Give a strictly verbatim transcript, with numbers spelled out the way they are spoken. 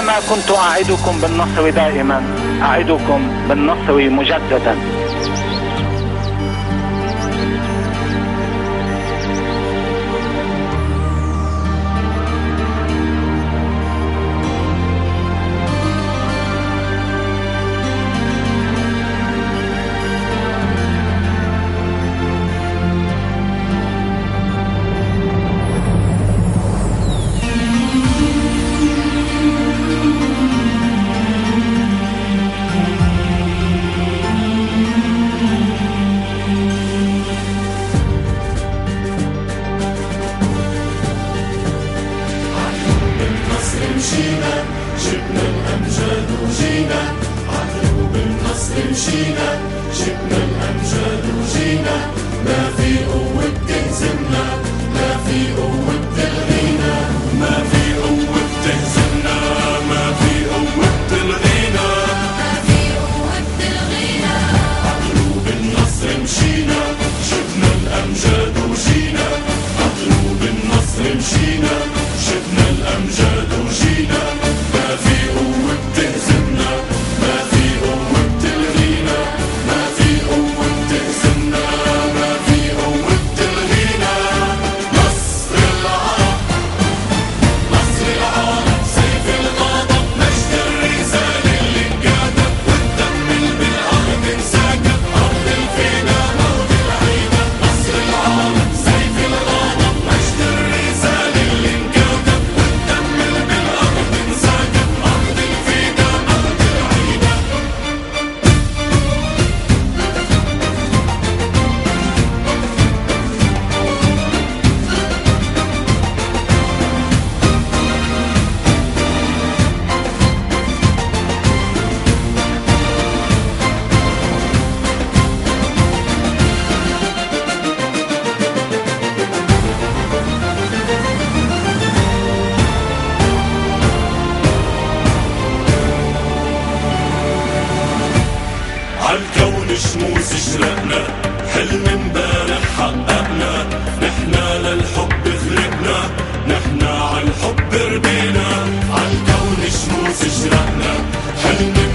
كما كنت أعدكم بالنصر دائما أعدكم بالنصر مجددا. مشينا جبنا الأمجاد وجينا عدروب النصر مشينا جبنا الأمجاد وجينا ما في قوة تهزمنا ما في قوة تلغينا ما في قوة تهزمنا ما في قوة تلغينا ما في قوة تلغينا عدروب النصر مشينا جبنا الأمجاد وجينا عدروب النصر مشينا جبنا الأمجاد وجينا ما في قوة تهزمنا ما في قوة تلغينا ما في قوة تهزمنا ما في قوة تلغينا. نصر العرب نصر العرب سيف الغضب مجد الرسالة اللي انكتب والدم اللي بالأرض انسكب أرض الفدا أرض العيدة. نصر العرب سيف الغضب مجد الرسالة اللي انكتب والدم اللي بالأرض انسكب أرض الفدا أرض العيدة. عالكون شموس شرقنا حلم امبارح حققنا نحنا للحب خلقنا نحنا عالحب ربينا. عالكون شموس شرقنا حلم